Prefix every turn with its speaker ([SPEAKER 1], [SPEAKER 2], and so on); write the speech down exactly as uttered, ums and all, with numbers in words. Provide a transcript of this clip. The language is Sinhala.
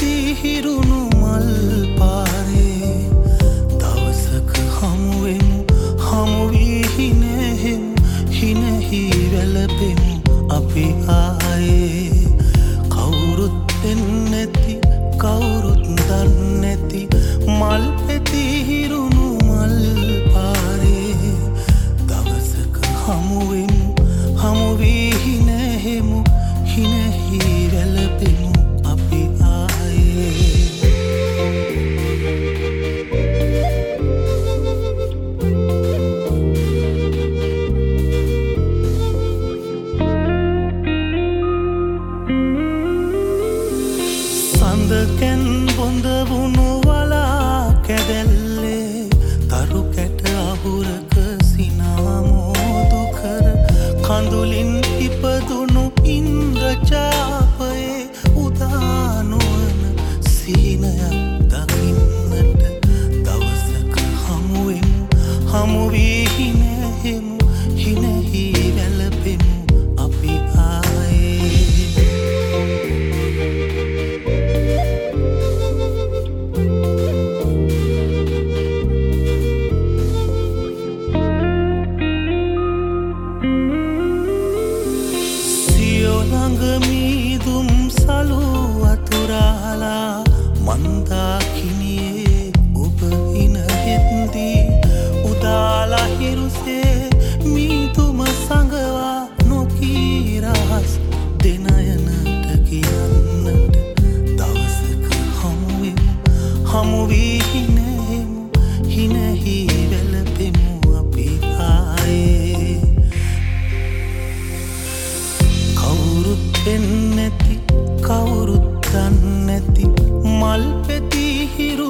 [SPEAKER 1] පෙති හිරුණු මල් පාරේ දවසක හමුවෙමු හමු වී හිනෙහෙමු හිනෙහි වැළපෙමු අපි ආයේ කවුරුත් එන්නැති කවුරුත් දන්නැති මල් පෙති හිරුණු මල් පාරේ දවසක හමුවෙමු හමු වී හිනෙහෙමු හිනෙහි වැළපෙමු අපි ආයේ සඳකෙන් බොඳ වුණු වලා කැදැල්ලේ තරු කැට අහුරක සිනාමෝදු කර කඳුලින් ඉපදුණු ඉන්ද්‍රචාපයේ උදානුවන සීනයක් දකින්නට දවසක හමුවෙමු හමු වී හිනෙහෙමු හිනෙහි වැළපෙමු අපි ආයේ ළඟමීදුම් සලු අතුරාලා මන්දාකිනියේ ඔබ ඉනහෙත්දී උදාලා හිරුසේ මීදුම සඟවා නොකී රහස් දෙනයනට කියන්නට දවසක හමුවෙමු හමු වී හිනෙහෙමු හිනෙහි වැළපෙමු අපි ආයේ කවුරුත් එන්නැති කවුරුත් දන්නැති මල් පෙති හිරු